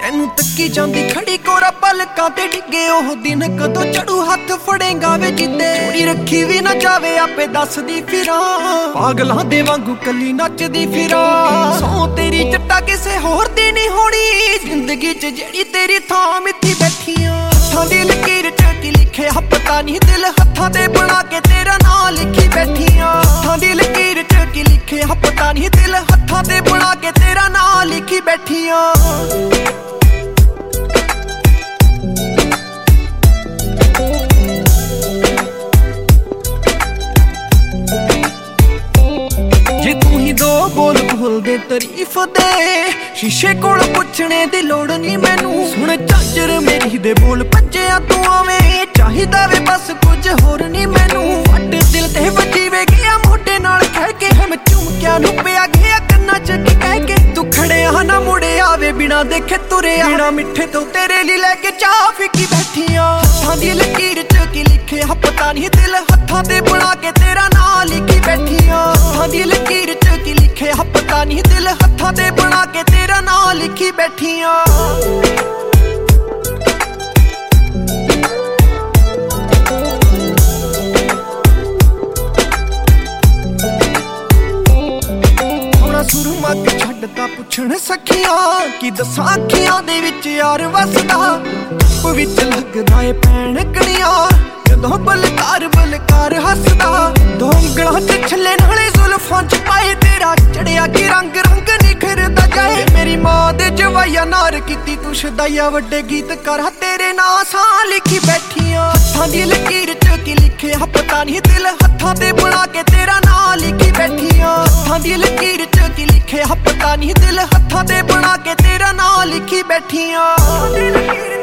ਤੈਨੂੰ ਤੱਕੀ ਜਾਂਦੀ ਖੜੀ ਕੋਰਾ ਪਲਕਾਂ ਤੇ ਡਿੱਗੇ ਉਹ ਦਿਨ ਕਦੋਂ ਚੜੂ ਹੱਥ ਫੜੇਗਾ ਵੇ ਜਿੱਦੇ ਚੋਰੀ ਰੱਖੀ ਵੀ ਨਾ ਜਾਵੇ ਆਪੇ ਦੱਸਦੀ ਫਿਰਾਂ ਪਾਗਲਾਂ ਦੇ ਵਾਂਗੂ ਕੱਲੀ ਨੱਚਦੀ ਫਿਰਾਂ ਸੌ ਤੇਰੀ ਜੱਟਾ ਕਿਸੇ ਹੋਰ ਦੀ ਨਹੀਂ ਹੋਣੀ ਜ਼ਿੰਦਗੀ 'ਚ ਜਿਹੜੀ ਤੇਰੀ ਥਾਂ ਮਿੱਥੀ ਬੈਠੀਆਂ ਹੱਥਾਂ ਦੀ ਲਕੀਰ 'ਚ ਕੀ ਲਿਖਿਆ ਪਤਾ ਨਹੀਂ ਦਿਲ ਹੱਥਾਂ ਤੇ ਬਣਾ ਕੇ ਤੇਰਾ ਨਾਂ ਲਿਖੀ ਬੈਠੀਆਂ ਹੱਥਾਂ ਦੀ ਲਕੀਰ 'ਚ ਕੀ ਲਿਖਿਆ ਪਤਾ ਨਹੀਂ ਦਿਲ ਹੱਥਾਂ ਤੇ ਬਣਾ ਕੇ ਤੇਰਾ ਨਾਂ ਲਿਖੀ ਬੈਠੀਆਂ ਜੇ ਤੂੰ ਹੀ ਦੋ ਬੋਲ ਬੋਲਦੇ ਤਾਰੀਫ ਦੇ ਸ਼ੀਸ਼ੇ ਕੋਲ ਪੁੱਛਣੇ ਦੀ ਲੋੜ ਨਹੀਂ ਮੈਨੂੰ ਸੁਣ ਝਾਂਜਰ ਮੇਰੀ ਦੇ ਬੋਲ ਭੱਜਿਆ ਤੂੰ ਆਵੇਂ ਚਾਹੀਦਾ ਵੇ ਬਸ ਕੁਝ ਹੋਰ ਨਹੀਂ ਮੈਨੂੰ ਵੱਡ ਦਿਲ ਤੇ ਵੱਜੀ ਵੇ ਗਿਆ ਮੋਢੇ ਨਾਲ ਕਹਿ ਕੇ ਹਮ ਝੁਮਕਿਆਂ ਨੂੰ ਪਿਆ ਗਿਆ ਕੰਨਾਂ 'ਚ ਕਹਿ ਕੇ ਤੂੰ ਖੜਿਆ ਨਾ ਮੁੜੇ ਆਵੇ ਬਿਨਾ ਦੇਖੇ ਤੁਰਿਆ ਬਿਨਾ ਮਿੱਠੇ ਤੋਂ ਤੇਰੇ ਲਈ ਲੈ ਕੇ ਚਾਹ ਫਿੱਕੀ ਬੈਠੀਆਂ ਹੱਥਾਂ ਦੀ ਲਕੀਰ 'ਚ ਕੀ ਲਿਖਿਆ ਪਤਾ ਨਹੀਂ ਦਿਲ ਹੱਥਾਂ ਤੇ ਬਣਾ ਕੇ ਤੇਰਾ ਨਾਂ ਲਿਖੀ ਬੈਠੀਆਂ ਹੱਥਾਂ ਦੀ ਲਕੀਰ 'ਚ ਕੀ ਲਿਖਿਆ ਪਤਾ ਨਹੀਂ ਦਿਲ ਹੱਥਾਂ ਤੇ ਬਣਾ ਕੇ ਤੇਰਾ ਨਾਂ ਲਿਖੀ ਬੈਠੀਆਂ ਸੁਰਮਾ ਕੇ ਛੱਡਦਾ ਪੁੱਛਣ ਸਖੀਆਂ ਕੀ ਦੱਸਾਂ ਅੱਖੀਆਂ ਦੇ ਵਿੱਚ ਯਾਰ ਵਸਦਾ ਧੁੱਪ ਵਿੱਚ ਲੱਗਦਾ ਏ ਪੈਣ ਕਣੀਆਂ ਜਦੋਂ ਬਲਕਾਰ ਹੱਸਦਾ ਦੋ ਉਂਗਲਾਂ 'ਚ ਛੱਲੇ ਨਾਲੇ ਜ਼ੁਲਫਾਂ 'ਚ ਪਾਏ ਤੇਰਾ ਚੜਿਆ ਕੀ ਰੰਗ ਰੰਗ ਨਿਖਰਦਾ ਜਾਏ ਮੇਰੀ ਮਾਂ ਦੇ ਜਵਾਈਆ ਨਾਰ ਕੀਤੀ ਤੂੰ ਸ਼ਦਾਈਆ ਵੱਡੇ ਗੀਤ ਕਰਾ ਤੇਰੇ ਨਾਂ ਸਾਂ ਲਿਖੀ ਬੈਠੀਆਂ ਹੱਥਾਂ ਦੀ ਲਕੀਰ 'ਚ ਕੀ ਲਿਖਿਆ ਪਤਾ ਨਹੀਂ ਦਿਲ ਹੱਥਾਂ ਤੇ ਬਣਾ ਕੇ ਤੇਰਾ ਨਾਂ ਲਿਖੀ ਬੈਠੀਆਂ ਹੱਥਾਂ ਦੀ ਲਕੀਰ 'ਚ ਕੀ ਲਿਖਿਆ ਪਤਾ ਨਹੀਂ ਦਿਲ ਹੱਥਾਂ ਤੇ ਬਣਾ ਕੇ ਤੇਰਾ ਨਾਂ ਲਿਖੀ ਬੈਠੀਆਂ